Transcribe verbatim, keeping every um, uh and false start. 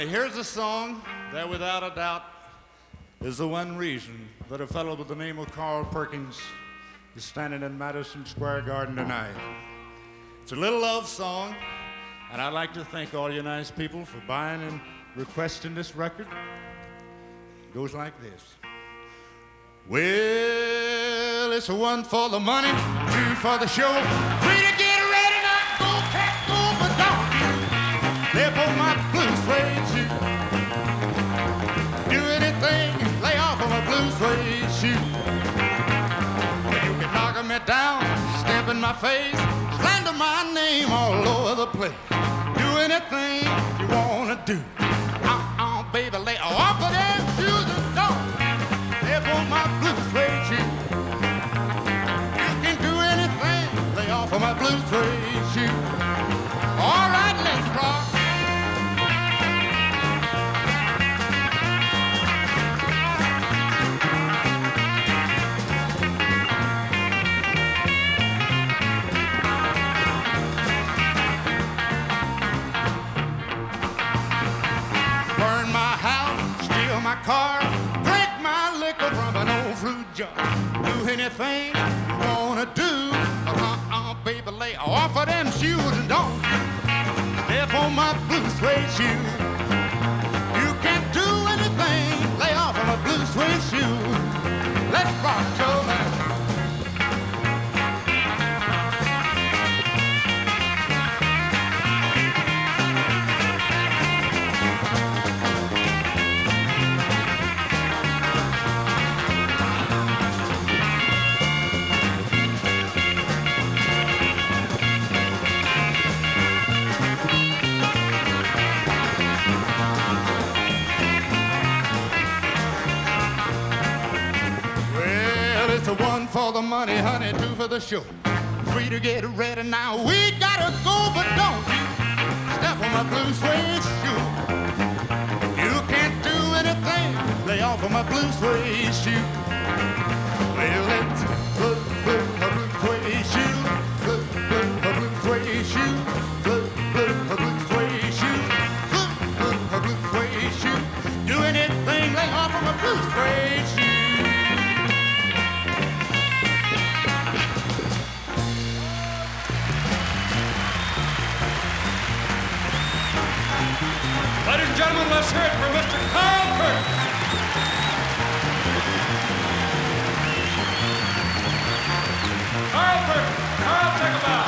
Here's a song that without a doubt is the one reason that a fellow with the name of Carl Perkins is standing in Madison Square Garden tonight. It's a little love song, and I'd like to thank all you nice people for buying and requesting this record. It goes like this. Well, it's a one for the money, two for the show, three to get ready, now go, cat, go, but don't you lay on my blue suede shoe. Do anything, lay off on my blue suede shoe. You can knock me down, step in my face, slander my name all over the place. Do anything you wanna do. Uh-uh, baby, lay off of them shoes and don't lay on my blue suede shoe. You can do anything, lay off of my blue suede shoe. All right, let's rock. My car, drink my liquor from an old fruit jar. Do anything you wanna do. Uh-uh, baby, lay off of them shoes and don't step on my blue suede shoe. You can't do anything, lay off of my blue suede shoe. Let's rock, Joe, man. One for the money, honey, two for the show, three to get ready. Now we gotta go, but don't you step on my blue suede shoe. You can't do anything, lay off of my blue suede shoe. Well, it's blue, blue, a blue suede shoe, blue, blue, a blue suede shoe, blue, blue, a blue suede shoe, blue, blue, a blue suede shoe. Do anything, lay off of my blue suede shoe. Ladies and gentlemen, let's hear it for Mister Carl Perkins. Carl Perkins. Carl, take a bow.